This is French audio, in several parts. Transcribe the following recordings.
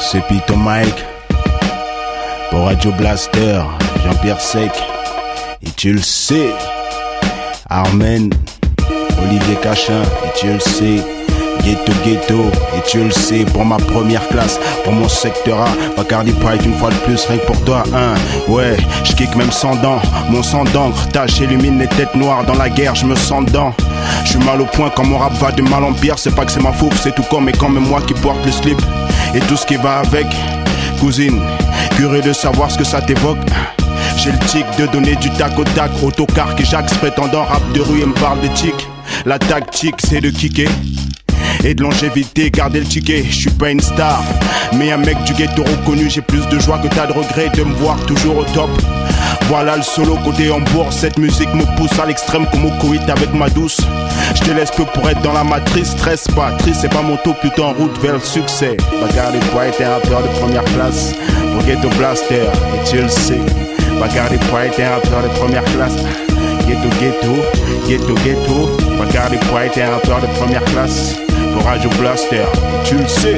C'est Pito Mike pour Radio Blaster, Jean-Pierre Sec, et tu le sais, Armen, Olivier Cachin, et tu le sais, Ghetto, et tu le sais, pour ma première classe, pour mon secteur A, Bacardi Pride une fois de plus, rien que pour toi, hein. Ouais, je kick même sans dents, mon sang d'encre, tâche illumine les têtes noires, dans la guerre je me sens dedans. Je suis mal au point quand mon rap va de mal en pire, c'est pas que c'est ma faute, c'est tout comme et quand même moi qui porte le slip, et tout ce qui va avec, cousine, curieux de savoir ce que ça t'évoque. J'ai le tic de donner du tac au tac, autocar que Jacques prétendant rap de rue et me parle d'éthique. La tactique c'est de kicker et de longévité, garder le ticket. Je suis pas une star, mais un mec du ghetto reconnu. J'ai plus de joie que t'as de regret de me voir toujours au top. Voilà le solo côté en bourse. Cette musique me pousse à l'extrême comme au coït avec ma douce. Je te laisse peu pour être dans la matrice. Stress pas, triste c'est pas mon taux, plutôt en route vers le succès. Bacardi Pride est un rappeur de première classe pour Ghetto Blaster, et tu le sais. Bacardi Pride est un rappeur de première classe. Ghetto, Bacardi Pride est un rappeur de première classe pour Radio Blaster, et tu le sais.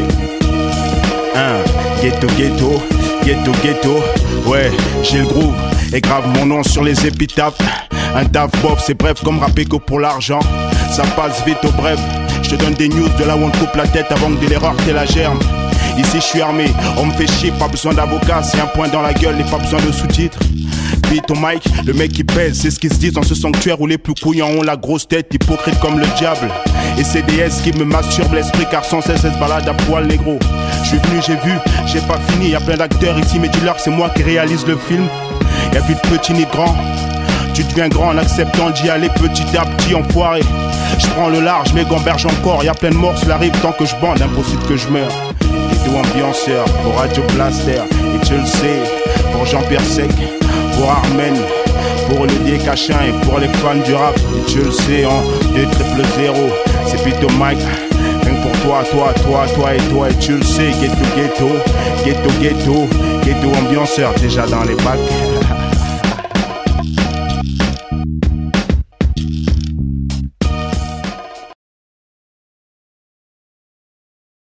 Ghetto, ouais, j'ai le groove et grave mon nom sur les épitaphes. Un taf bof, c'est bref comme rapper que pour l'argent. Ça passe vite au bref. Je te donne des news de là où on te coupe la tête avant que de l'erreur t'aies la germe. Ici je suis armé, on me fait chier, pas besoin d'avocat. C'est un point dans la gueule et pas besoin de sous-titres. Pito Mike, le mec qui pèse, c'est ce qu'ils se disent dans ce sanctuaire où les plus couillants ont la grosse tête, hypocrite comme le diable. Et c'est des S qui me masturbent l'esprit car sans cesse se balade à poil négro. Je suis venu, j'ai vu, j'ai pas fini, y'a plein d'acteurs ici mais dis-leur que c'est moi qui réalise le film. Y'a plus de petit ni de grand, tu deviens grand en acceptant d'y aller petit à petit, enfoiré. Je prends le large, mais gamberge encore, y'a plein de morts, cela arrive tant que je bande, impossible que je meure. Ghetto ambianceur, pour Radio Blaster, et tu le sais, pour Jean-Pierre Sec, pour Armen, pour Olivier Cachin et pour les fans du rap, et tu le sais, en 2-0-0, c'est Pito Mike, rien que pour toi et tu le sais, Ghetto ambianceur, déjà dans les bacs.